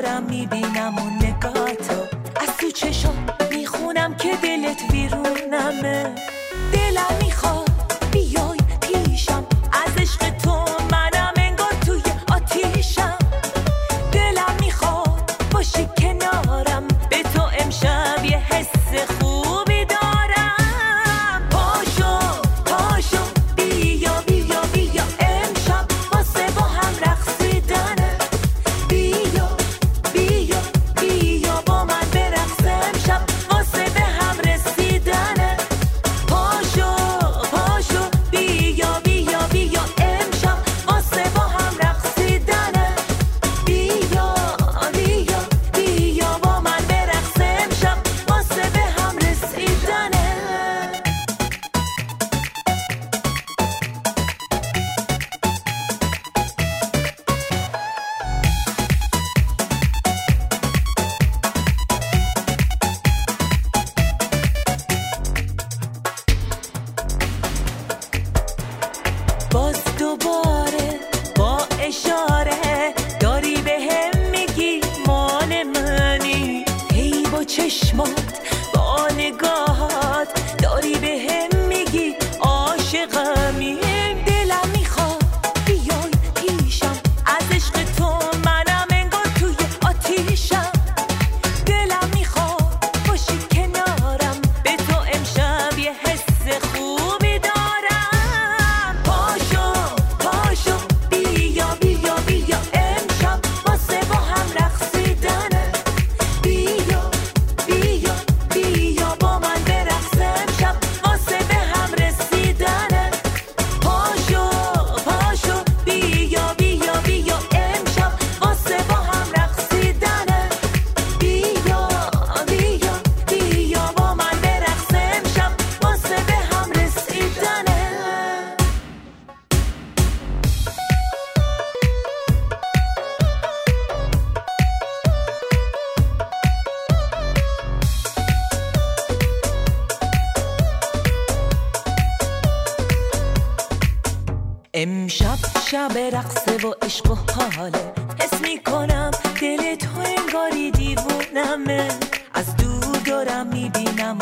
دارم میبینم اون نگاتو، از تو چشم میخونم که دلت ویرونمه. دلم میخواد بیای پیشم، از عشق تو منم انگار توی آتیشم. دلم میخواد باشی کنارم، به تو امشب یه حس خوبی دارم. پاشو پاشو بیا بیا بیا، امشب واسه با هم رقصیدنه. بیا بیا بیا با من برقص، امشب واسه به هم رسیدنه. پاشو پاشو بیا بیا بیا، امشب واسه با هم رقصیدنه. بیا بیا بیا با من برقص، امشب واسه به هم رسیدنه. باز دوباره با اشاره داری به هم میگی مال منی. هی با چشمات با نگاهات داری به هم میگی عاشقمی. دلم میخواد بیای پیشم، از عشق تو منم انگار توی آتیشم. دلم میخواد باشی کنارم، به تو امشب یه حس خوبی دارم. پاشو پاشو بیا بیا بیا، امشب واسه با هم رقصیدنه. بیا بیا بیا با من برقص، امشب واسه به هم رسیدنه. پاشو پاشو بیا بیا بیا، امشب واسه با هم رقصیدنه. بیا بیا بیا با من برقص، امشب واسه به هم رسیدنه. امشب شب رقصه و عشق و حاله، حس میکنم دل تو انگاری دیوونمه. از دور دارم میبینم